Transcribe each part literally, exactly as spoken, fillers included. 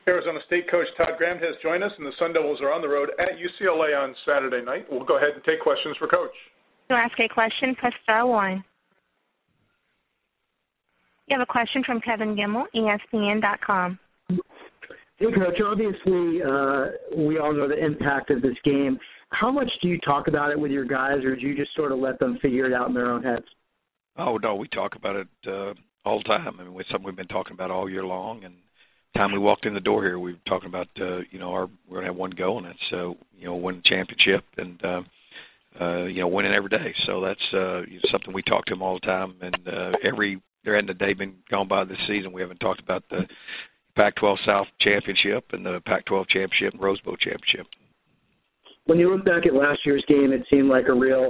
Arizona State coach Todd Graham has joined us, and the Sun Devils are on the road at U C L A on Saturday night. We'll go ahead and take questions for Coach. To ask a question, press star one. You have a question from Kevin Gimmel, E S P N dot com. Hey, Coach, obviously uh, we all know the impact of this game. How much do you talk about it with your guys, or do you just sort of let them figure it out in their own heads? Oh, no, we talk about it uh, all the time. I mean, it's something we've been talking about all year long. And the time we walked in the door here, we were talking about, uh, you know, our, we're going to have one goal, and it's, uh, you know, win the championship and, uh, uh, you know, winning every day. So that's uh, something we talk to them all the time. And uh, every, there hadn't a day been gone by this season we haven't talked about the Pac twelve South Championship and the Pac twelve Championship and Rose Bowl Championship. When you look back at last year's game, it seemed like a real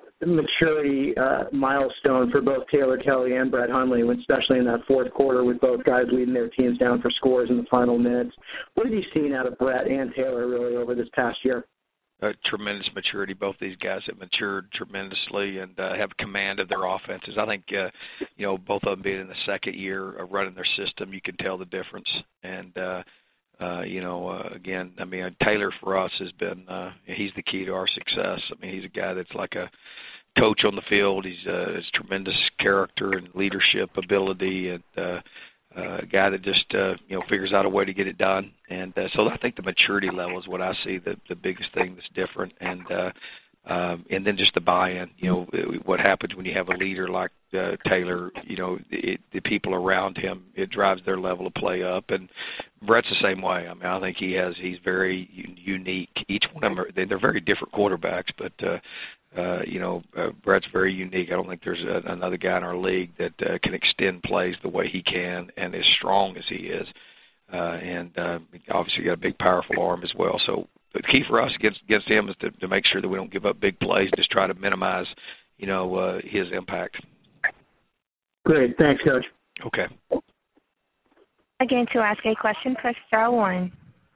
maturity uh, milestone for both Taylor Kelly and Brett Hundley, especially in that fourth quarter with both guys leading their teams down for scores in the final minutes. What have you seen out of Brett and Taylor really over this past year? Uh, tremendous maturity. Both these guys have matured tremendously and uh, have command of their offenses. I think, uh, you know, both of them being in the second year of running their system, you can tell the difference. And, uh, uh, you know, uh, again, I mean, Taylor for us has been, uh, he's the key to our success. I mean, he's a guy that's like a coach on the field. He's uh, has tremendous character and leadership ability, and uh, uh, a guy that just uh, you know figures out a way to get it done. And uh, so I think the maturity level is what I see the the biggest thing that's different. And uh, um, and then just the buy-in. You know what happens when you have a leader like uh, Taylor. You know it, the people around him, it drives their level of play up. And Brett's the same way. I mean, I think he has he's very unique. Each one of them are, they're very different quarterbacks, but. Uh, Uh, you know, uh, Brett's very unique. I don't think there's a, another guy in our league that uh, can extend plays the way he can and as strong as he is. Uh, and uh, obviously got a big, powerful arm as well. So the key for us against, against him is to, to make sure that we don't give up big plays, just try to minimize, you know, uh, his impact. Great. Thanks, Coach. Okay. Again, to ask a question, press star one.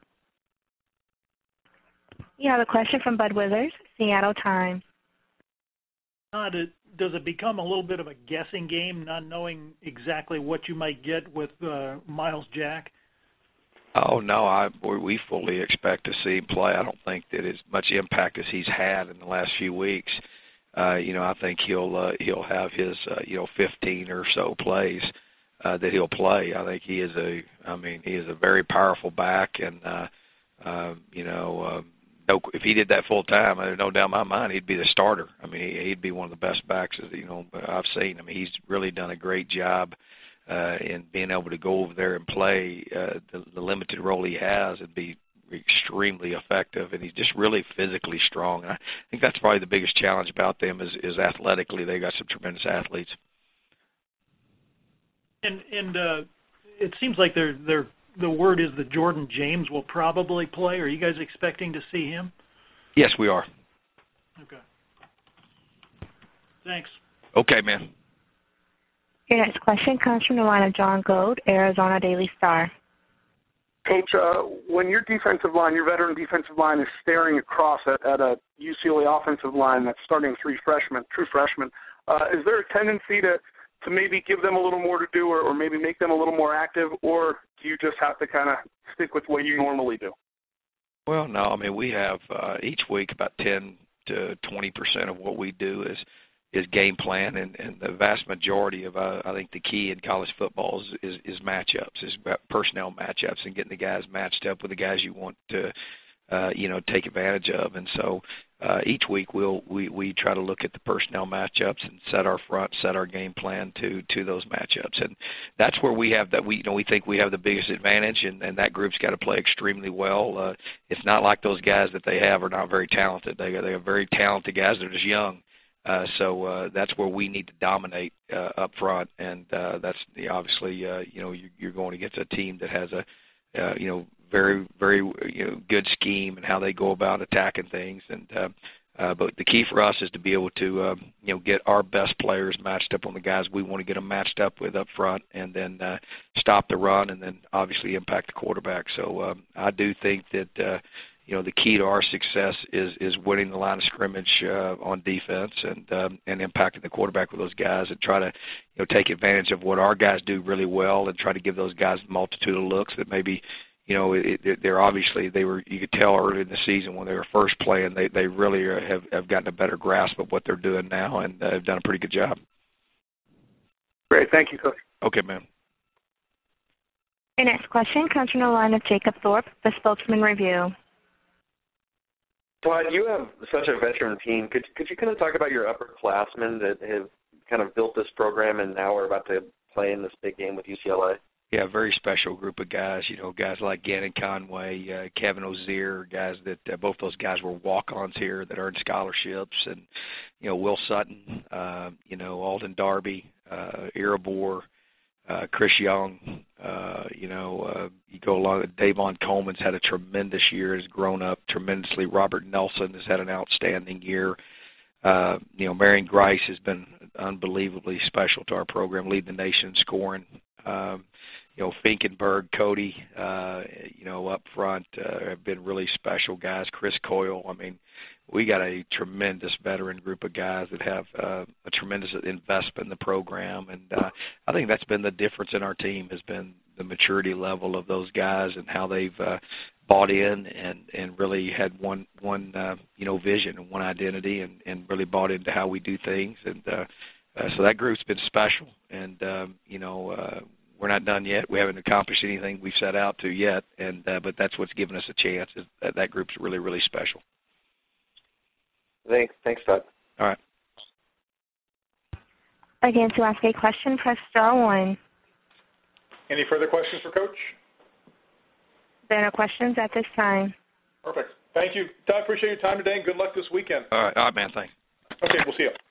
You have a question from Bud Withers, Seattle Times. Uh, does it become a little bit of a guessing game, not knowing exactly what you might get with uh, Miles Jack? Oh, no, I we fully expect to see him play. I don't think that as much impact as he's had in the last few weeks. Uh, you know, I think he'll uh, he'll have his uh, you know fifteen or so plays uh, that he'll play. I think he is a, I mean, he is a very powerful back, and uh, uh, you know. Uh, No, if he did that full time, there's no doubt in my mind he'd be the starter. I mean, he'd be one of the best backs you know I've seen. I mean, he's really done a great job uh, in being able to go over there and play uh, the, the limited role he has and be extremely effective. And he's just really physically strong. And I think that's probably the biggest challenge about them is, is athletically. They got some tremendous athletes. And and uh, it seems like they're they're. The word is that Jordan James will probably play. Are you guys expecting to see him? Yes, we are. Okay. Thanks. Okay, man. Your next question comes from the line of John Gold, Arizona Daily Star. Coach, uh, when your defensive line, your veteran defensive line, is staring across at, at a U C L A offensive line that's starting three freshmen, true freshmen, uh, is there a tendency to to maybe give them a little more to do or, or maybe make them a little more active, or do you just have to kind of stick with what you normally do? Well, no. I mean, we have uh, each week about ten to twenty percent of what we do is is game plan, and, and the vast majority of, uh, I think, the key in college football is, is, is matchups, is personnel matchups and getting the guys matched up with the guys you want to, uh, you know, take advantage of. And so uh, each week we'll, we, we try to look at the personnel matchups and set our front, set our game plan to, to those matchups. And that's where we have that, we, you know, we think we have the biggest advantage, and, and that group's got to play extremely well. Uh, it's not like those guys that they have are not very talented. They, they are very talented guys. They're just young. Uh, so uh, that's where we need to dominate uh, up front, and uh, that's the, obviously, uh, you know, you, you're going against a team that has a, uh, you know, very, very, you know, good scheme and how they go about attacking things. And uh, uh, but the key for us is to be able to, uh, you know, get our best players matched up on the guys we want to get them matched up with up front, and then uh, stop the run, and then obviously impact the quarterback. So um, I do think that. Uh, You know, the key to our success is is winning the line of scrimmage uh, on defense and um, and impacting the quarterback with those guys, and try to, you know, take advantage of what our guys do really well and try to give those guys a multitude of looks that maybe, you know, it, it, they're obviously they were. You could tell early in the season when they were first playing, they they really have have gotten a better grasp of what they're doing now, and uh, have done a pretty good job. Great, thank you, Coach. Okay, man. Your next question comes from the line of Jacob Thorpe, the Spokesman Review. Todd, you have such a veteran team. Could could you kind of talk about your upperclassmen that have kind of built this program and now are about to play in this big game with U C L A? Yeah, very special group of guys. You know, guys like Gannon Conway, uh, Kevin Ozier, guys that uh, both those guys were walk-ons here that earned scholarships, and you know, Will Sutton, uh, you know, Alden Darby, uh, Irabor, uh, Chris Young. Uh, you know, uh, you go along. Davon Coleman's had a tremendous year. Has grown up tremendously. Robert Nelson has had an outstanding year. Uh, you know, Marion Grice has been unbelievably special to our program, leading the nation in scoring. Um, you know, Finkenberg, Cody, uh, you know, up front uh, have been really special guys. Chris Coyle. I mean, we got a tremendous veteran group of guys that have uh, a tremendous investment in the program, and uh, I think that's been the difference in our team has been the maturity level of those guys and how they've uh, bought in and, and really had one one uh, you know vision and one identity and, and really bought into how we do things, and uh, uh, so that group's been special, and um, you know. Uh, We're not done yet. We haven't accomplished anything we've set out to yet, and uh, but that's what's given us a chance. Is that, that group's really, really special. Thanks, thanks, Todd. All right. Again, to ask a question, press star one. Any further questions for Coach? There are no questions at this time. Perfect. Thank you. Todd, appreciate your time today, and good luck this weekend. All right, all right, man. Thanks. Okay, we'll see you.